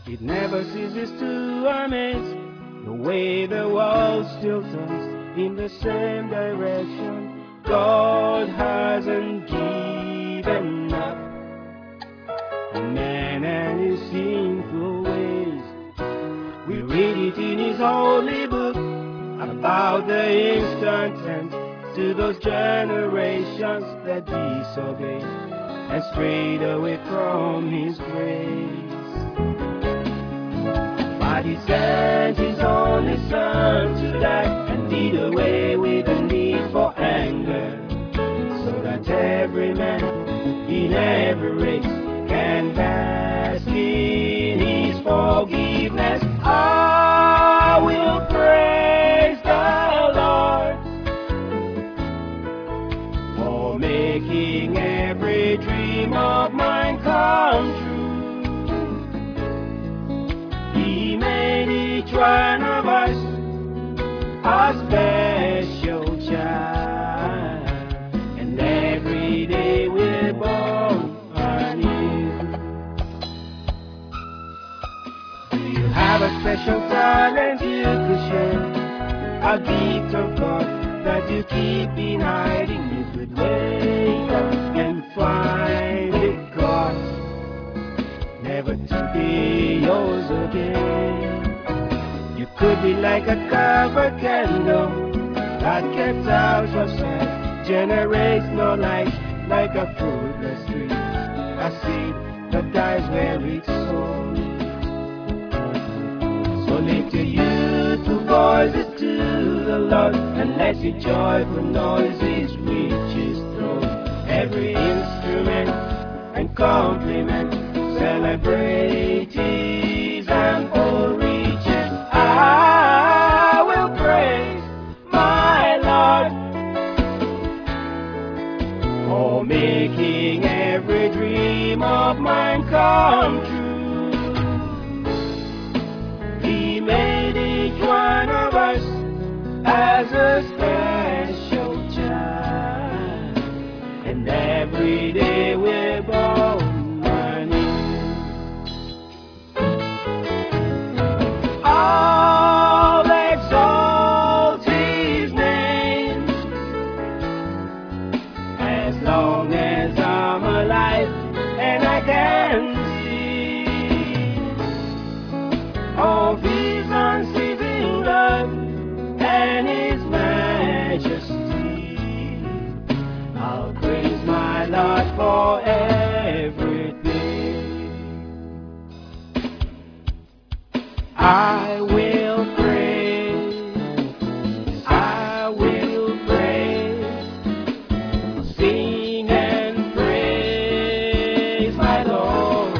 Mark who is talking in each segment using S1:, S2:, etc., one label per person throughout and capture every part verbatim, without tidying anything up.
S1: It never ceases to amaze the way the world still turns in the same direction. God hasn't given up on man and his sinful ways. We read it in his holy book about the instant end to those generations that disobey and strayed away from his grace. But he sent his only son to die and did away with the need for anger, so that every man in every race can bask in his forgiveness. I will praise the Lord for making every dream of mine come true. He made each one of us a special child, and every day we're born anew. Do you have a special talent you could share? A gift of God that you keep in hiding? You could wake up and find it gone, never to be yours again. You could be like a covered candle that gets out of sight, generates no light, like a fruitless tree, a seed that dies where it's sown. So lift your youthful voices to the Lord and let your joyful noises reach his throne. Every instrument and compliment celebrate his ample riches. I will praise my Lord for making every dream of mine come true. He made each one of us as a special child, and every day we're born. I'll exalt his name as long as I'm alive and I can see of his unceasing love and his majesty. I'll praise my Lord for everything. I will praise, I will praise, sing and praise my Lord.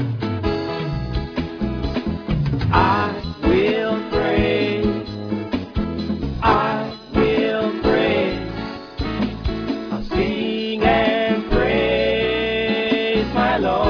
S1: I will praise, I will praise, I'll sing and praise my Lord.